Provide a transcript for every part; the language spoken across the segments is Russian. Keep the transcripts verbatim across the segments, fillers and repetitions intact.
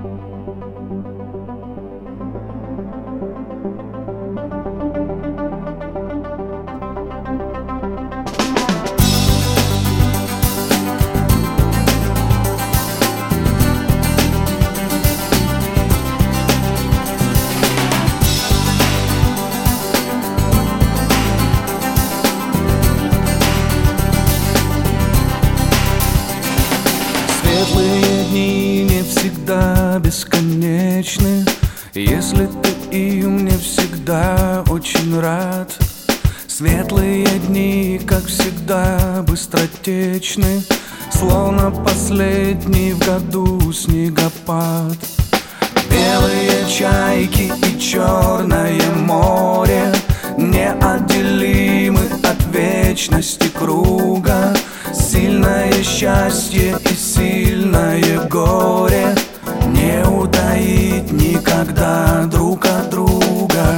Светлые дни не всегда бесконечны, если ты им не всегда очень рад. Светлые дни, как всегда, быстротечны, словно последний в году снегопад. Белые чайки и черное море неотделимы от вечности круга. Сильное счастье и сильное горе не утаить никогда друг от друга.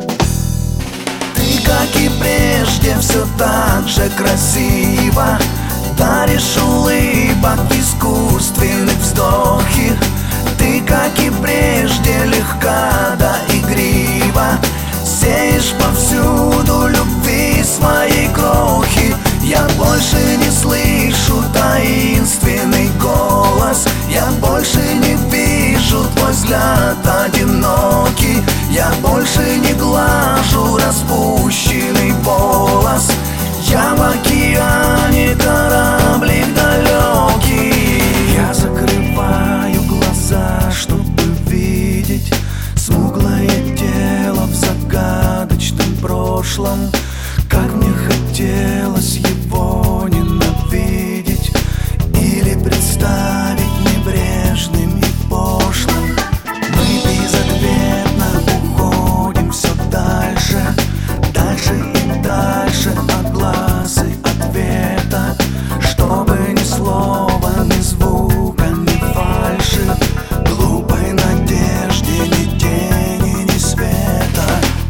Ты, как и прежде, все так же красиво даришь улыбок искусственных вздохи. Ты, как и прежде, легка да игрива, сеешь повсюду любви своей крохи. Я больше не слышу таинственный голос, я больше не вижу твой взгляд одинокий, я больше не глажу распущенный волос. Я в океане кораблик далекий. Я закрываю глаза, чтобы видеть смуглое тело в загадочном прошлом. Как мне хотелось его ненавидеть или представить небрежным и пошлым. Мы безответно уходим все дальше, дальше и дальше от глаз и ответа, чтобы ни слова, ни звука, ни фальши, глупой надежде, ни тени, ни света.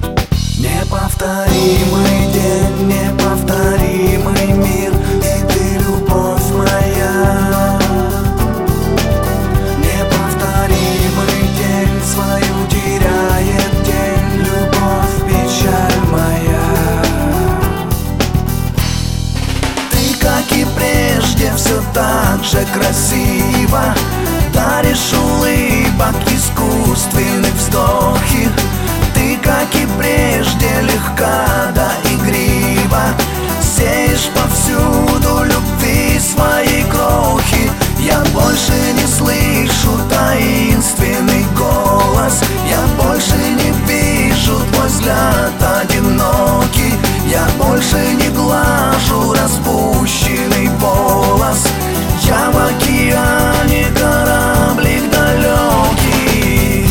Неповторимый день, неповторимый мир, и ты любовь моя. Неповторимый день свою теряет день, любовь, печаль моя. Ты, как и прежде, все так же красиво даришь улыбок искусственных вздохи. Ты, как и прежде, легка да игрива, сеешь повсюду любви своей крохи. Я больше не слышу таинственный голос, я больше не вижу твой взгляд одинокий, я больше не глажу распущенный волос. Я в океане кораблик далекий.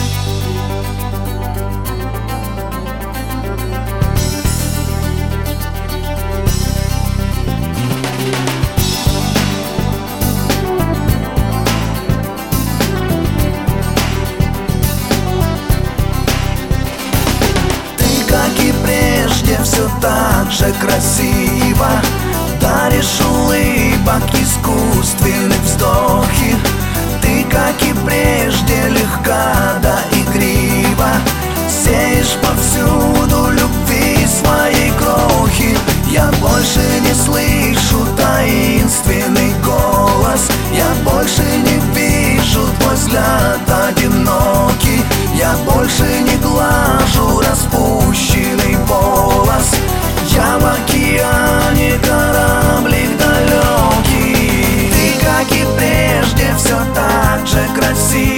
Все так же красиво даришь улыбок искусственных вздохи. Ты, как и прежде, легка да игрива, сеешь повсюду любви своей крохи. Я больше не слышу таинственный голос, я больше не вижу твой взгляд одинокий, я больше не глажу распущенный волос. Я в океане кораблик далекий. Ты, как и прежде, все так же красиво